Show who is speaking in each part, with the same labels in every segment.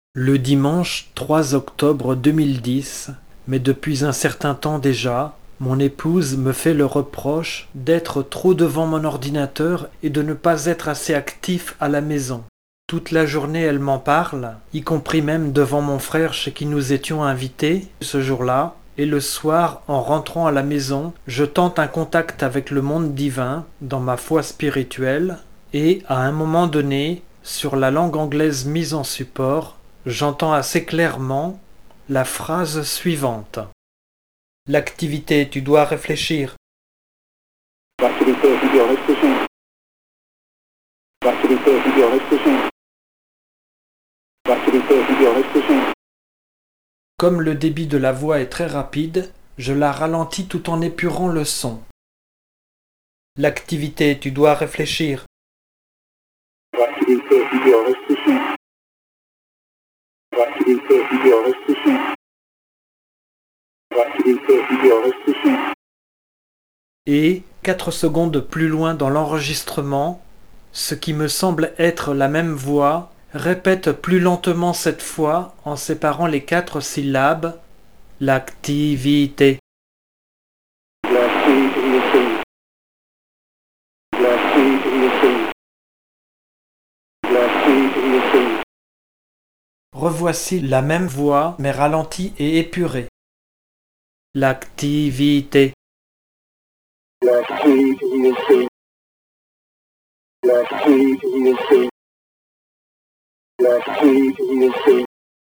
Speaker 1: Le dimanche 3 octobre 2010, mais depuis un certain temps déjà, mon épouse me fait le reproche d'être trop devant mon ordinateur et de ne pas être assez actif à la maison. Toute la journée elle m'en parle, y compris même devant mon frère chez qui nous étions invités ce jour-là, et le soir, en rentrant à la maison, je tente un contact avec le monde divin dans ma foi spirituelle, et à un moment donné, sur la langue anglaise mise en support, j'entends assez clairement la phrase suivante. L'activité, tu dois réfléchir.
Speaker 2: L'activité, tu dois réfléchir. L'activité, tu dois réfléchir. L'activité, tu dois réfléchir.
Speaker 1: Comme le débit de la voix est très rapide, je la ralentis tout en épurant le son. L'activité, tu dois réfléchir.
Speaker 2: L'activité, tu dois réfléchir. L'activité, tu dois réfléchir. L'activité, tu dois réfléchir.
Speaker 1: Et, 4 secondes plus loin dans l'enregistrement, ce qui me semble être la même voix répète plus lentement cette fois en séparant les 4 syllabes. L'activité.
Speaker 2: L'activité. L'activité. L'activité.
Speaker 1: Revoici la même voix mais ralentie et épurée. L'activité.
Speaker 2: L'activité. L'activité. L'activité.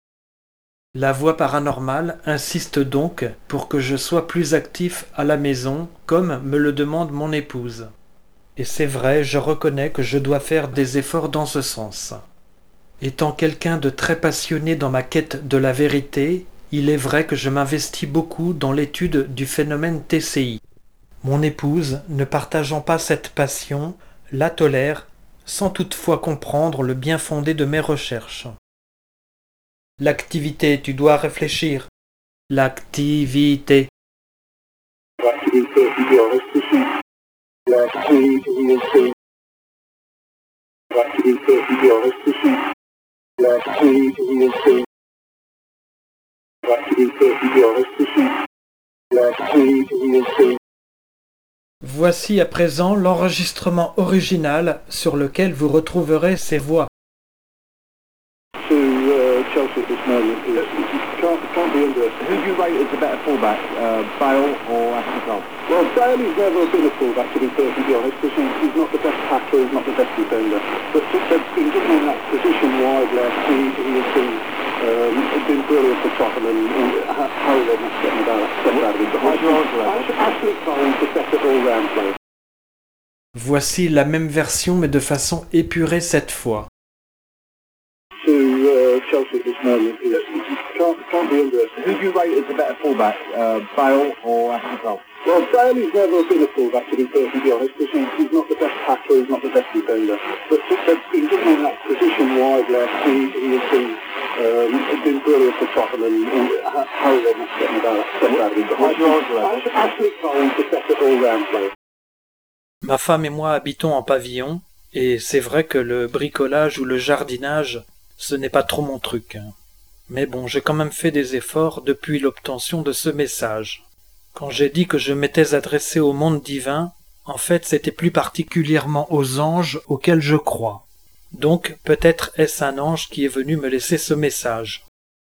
Speaker 1: La voix paranormale insiste donc pour que je sois plus actif à la maison, comme me le demande mon épouse. Et c'est vrai, je reconnais que je dois faire des efforts dans ce sens. Étant quelqu'un de très passionné dans ma quête de la vérité, il est vrai que je m'investis beaucoup dans l'étude du phénomène TCI. Mon épouse, ne partageant pas cette passion, la tolère, sans toutefois comprendre le bien fondé de mes recherches. L'activité, tu dois réfléchir. L'activité.
Speaker 2: L'activité, tu dois réfléchir. L'activité. L'activité, tu dois réfléchir. L'activité. L'activité, tu dois réfléchir. L'activité.
Speaker 1: Voici à présent l'enregistrement original sur lequel vous retrouverez ces voix.
Speaker 2: To Chelsea at this moment is can't be underestimated. Who do you rate as the better fullback, Bale or Ashley Cole? Well, Bale has never been a fullback, to be perfectly honest, because he's not the best tackler, he's not the best defender. But since they've been given in that position wide left, he's been brilliant for Tottenham and how they're not getting about out of it.
Speaker 3: What's your answer?
Speaker 2: Ashley Cole, the better all-round player.
Speaker 1: Voici la même version mais de façon épurée cette fois.
Speaker 2: To Chelsea at this moment is can't be underestimated.
Speaker 3: Who do you rate as the better fullback, Bale or Ashley Cole?
Speaker 2: Well, Bale has never been a fullback, to be perfectly honest, because he's not the best tackler, he's not the best defender. But since they've been given in that position wide left, he's been brilliant for Tottenham and how they're not getting about out of it.
Speaker 3: What's your answer?
Speaker 2: Ashley Cole, the better all-round player.
Speaker 1: Ma femme et moi habitons en pavillon, et c'est vrai que le bricolage ou le jardinage, ce n'est pas trop mon truc. Mais bon, j'ai quand même fait des efforts depuis l'obtention de ce message. Quand j'ai dit que je m'étais adressé au monde divin, en fait c'était plus particulièrement aux anges auxquels je crois. Donc peut-être est-ce un ange qui est venu me laisser ce message.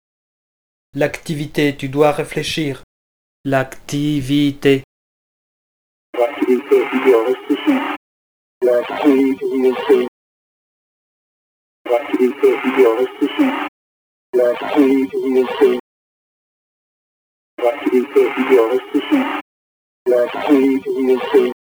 Speaker 1: L'activité, tu dois réfléchir. L'activité.
Speaker 2: L'activité, tu dois réfléchir. L'activité. L'activité, tu dois réfléchir. L'activité. L'activité, tu dois réfléchir. L'activité.